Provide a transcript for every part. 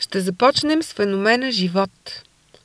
Ще започнем с феномена живот.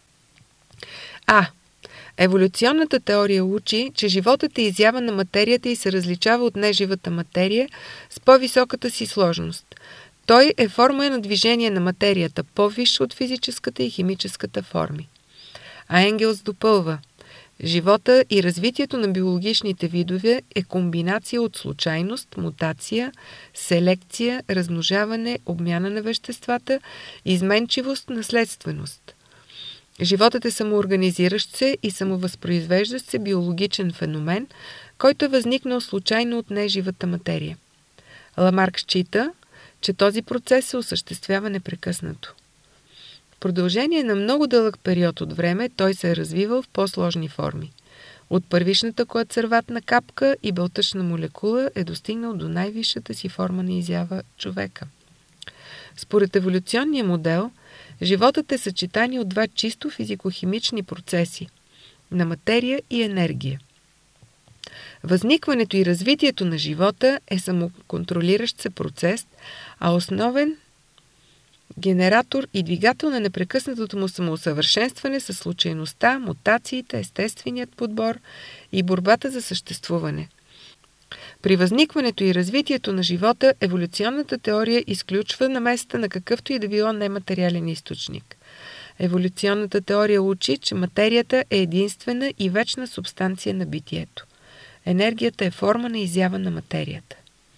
Еволюционната теория учи, че животът е изява на материята и се различава от неживата материя с по-високата си сложност. Той е форма на движение на материята, по-висша от физическата и химическата форми. А Енгелс допълва: живота и развитието на биологичните видове е комбинация от случайност, мутация, селекция, размножаване, обмяна на веществата, изменчивост, наследственост. Животът е самоорганизиращ се и самовъзпроизвеждащ се биологичен феномен, който е възникнал случайно от неживата материя. Ламарк счита, че този процес се осъществява непрекъснато. В продължение на много дълъг период от време той се е развивал в по-сложни форми. От първичната коацерватна капка и белтъчна молекула е достигнал до най-висшата си форма на изява – човека. Според еволюционния модел, животът е съчетание от два чисто физико-химични процеси – на материя и енергия. Възникването и развитието на живота е самоконтролиращ се процес, а основен генератор и двигател на непрекъснатото му самоусъвършенстване са случайността, мутациите, естественият подбор и борбата за съществуване. При възникването и развитието на живота еволюционната теория изключва намесата на какъвто и да било нематериален източник. Еволюционната теория учи, че материята е единствена и вечна субстанция на битието. Енергията е форма на изява на материята.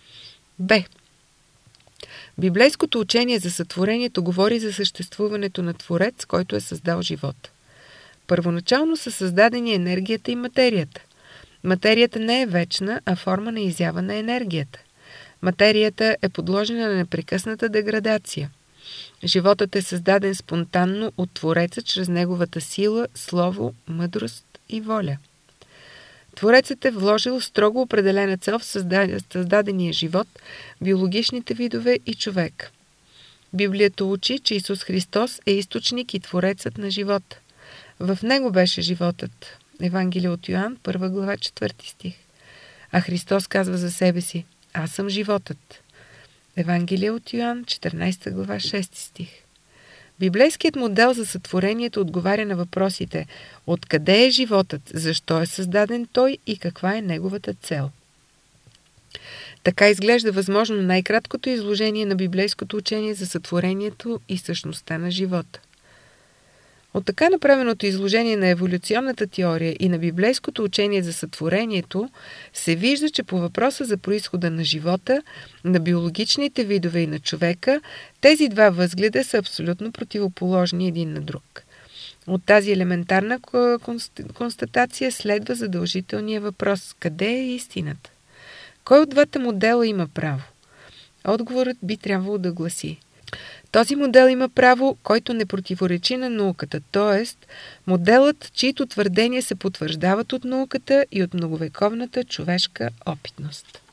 Библейското учение за сътворението говори за съществуването на Творец, който е създал живота. Първоначално са създадени енергията и материята. Материята не е вечна, а форма на изява на енергията. Материята е подложена на непрекъсната деградация. Животът е създаден спонтанно от Твореца чрез неговата сила, слово, мъдрост и воля. Творецът е вложил строго определена цел в създадения живот, биологичните видове и човек. Библията учи, че Исус Христос е източник и Творецът на живота. В него беше животът. Евангелие от Йоан, 1 глава, 4 стих. А Христос казва за себе си: аз съм животът. Евангелие от Йоан, 14 глава, 6 стих. Библейският модел за сътворението отговаря на въпросите: откъде е животът, защо е създаден той и каква е неговата цел. Така изглежда възможно най-краткото изложение на библейското учение за сътворението и същността на живота. От така направеното изложение на еволюционната теория и на библейското учение за сътворението се вижда, че по въпроса за произхода на живота, на биологичните видове и на човека, тези два възгледа са абсолютно противоположни един на друг. От тази елементарна констатация следва задължителния въпрос: къде е истината? Кой от двата модела има право? Отговорът би трябвало да гласи: този модел има право, който не противоречи на науката, т.е. моделът, чието твърдения се потвърждават от науката и от многовековната човешка опитност.